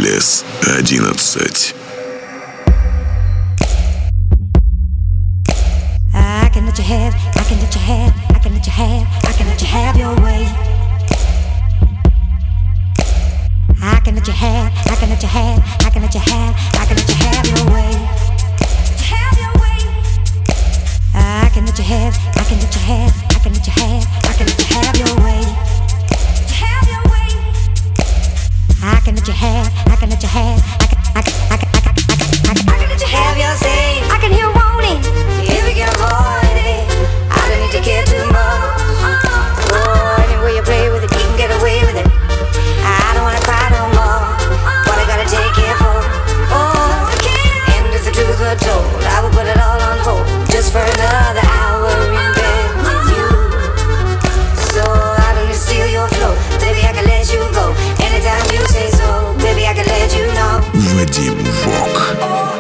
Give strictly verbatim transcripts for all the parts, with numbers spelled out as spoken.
Restless одиннадцать. I can let you have, I can let you have, I can let you have, I can let you have your way. I can let you have, I can let you have, I can let you have, I can let you have your way. Have your way. I can let you have, I can let you have, I can let you have, I can let you have your way. Have your way. I can let you have, I can let you have, I can, I can, I can, I can, I can, I can, I can let you have your say. I can hear wanting, if we can avoid it. I don't need to care too much. Oh, any way you play with it, you can get away with it. I don't wanna cry no more. What I gotta take care for? Oh, and if the truth were told, I would put it all on hold just for another hour in bed with you. So I don't need to steal your flow, baby. I can let you go anytime you say so, baby. I can let you know. Вадим Вок.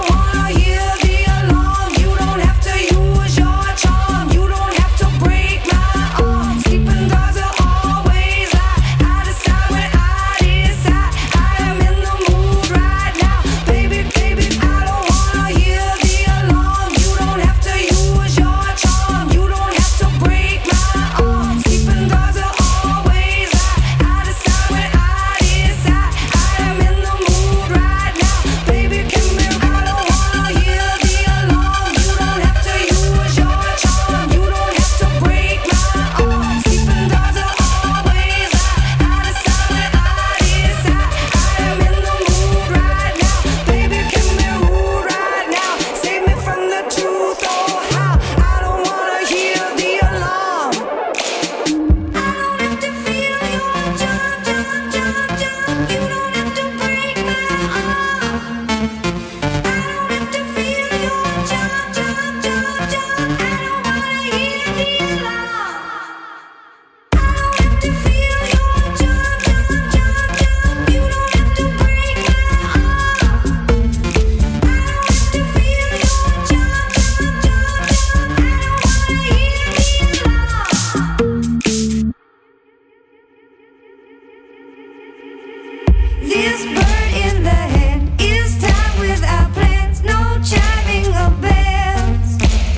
This bird in the hand is tied with our plans. No chiming of bells,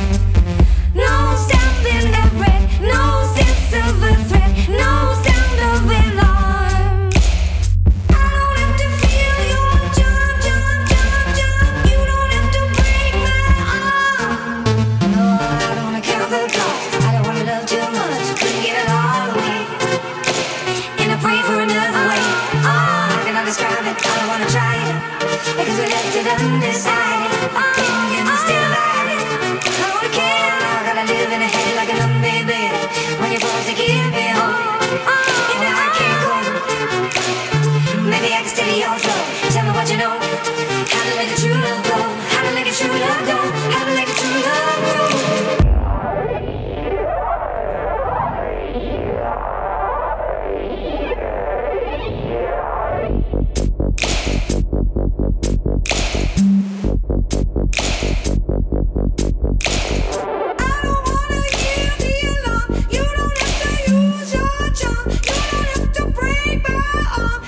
no stamping of red, no sense of a threat, no sound of alarm. I don't have to feel your charm, charm, charm, charm. You don't have to break my arm. No, I don't wanna count the cost. I don't wanna love too much. Couldn't give it all away, and I pray for another way. Describe it, I don't wanna try it, because we left it undecided. Opinions divided. I don't wanna care, I gotta live in a head like a numb baby. When you're forced to give me home, and now I can't cope. Maybe I can steady your flow. Tell me what you know. How to let the true love go. How to let the true love go. How to let the true love go. You don't have to use your charm. You don't have to break my arm.